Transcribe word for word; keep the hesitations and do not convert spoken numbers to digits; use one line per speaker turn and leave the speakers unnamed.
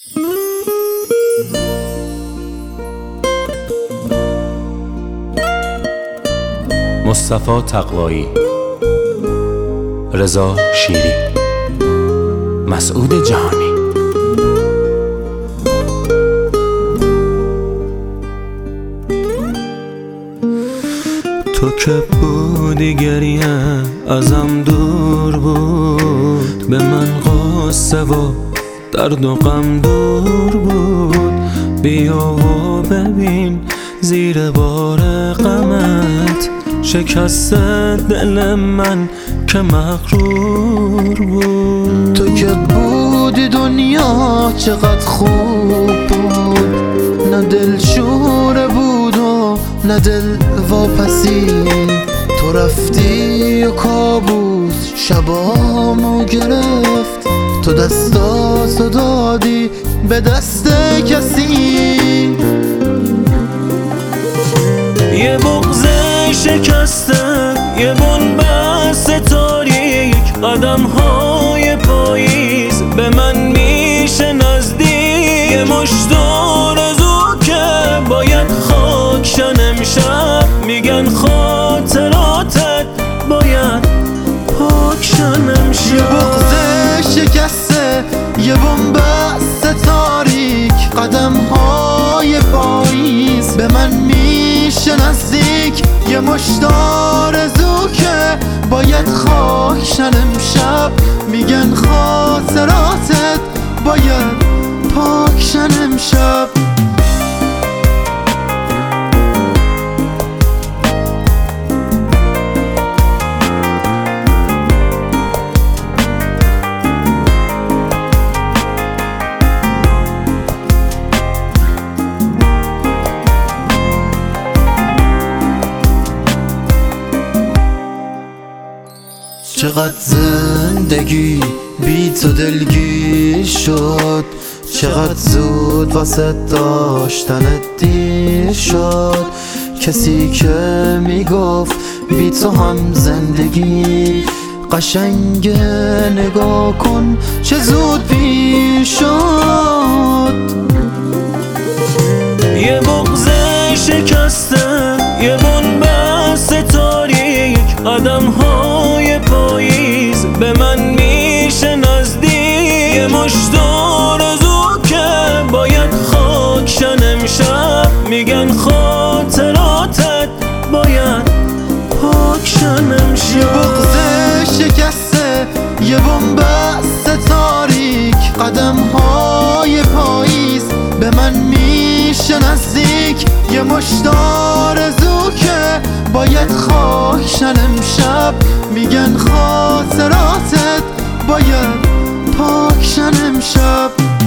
مصطفی تقوایی، رضا شیری، مسعود جهانی.
تو که بودی گریه ازم دور بود، به من قصه و درد و غم دور بود. بیا و ببین زیر بار غمت شکست دل من که مغرور بود.
تو که بودی دنیا چقدر خوب بود، نه دل شوره بود و نه دل واپسی. تو رفتی و کابوس شبامو گرفت، تو دستاتو دادی به دست کسی.
یه بغض شکسته، یه بنبست تاریک، قدم های پاییز به من میشه نزدیک. یه مشت آرزو که باید خاک شن امشب، میگن خاطراتت باید پاک شن امشب.
یه بغض شکسته، یه بنبست تاریک، قدم های پاییز به من میشه نزدیک. یه مشت آرزو که باید خاک شن امشب، میگن خاطراتت باید پاک شن امشب. چقدر زندگی بی تو دلگیر شد، چقدر زود واسه داشتنت دیر شد. کسی که میگفت بی تو هم زندگی قشنگه، نگاه کن چه زود پیش شد.
یه بغض شکسته، یه بنبست تاریک، قدم های پاییز به من میشه نزدیک. یه مشت آرزو که باید خاک شن امشب، میگن خاطراتت باید پاک شن امشب.
یه بغض شکسته، یه بنبست تاریک، قدم های پاییز به من میشه نزدیک. یه مشت آرزو که باید خاک شن امشب، میگن خاطراتت باید پاک شن امشب.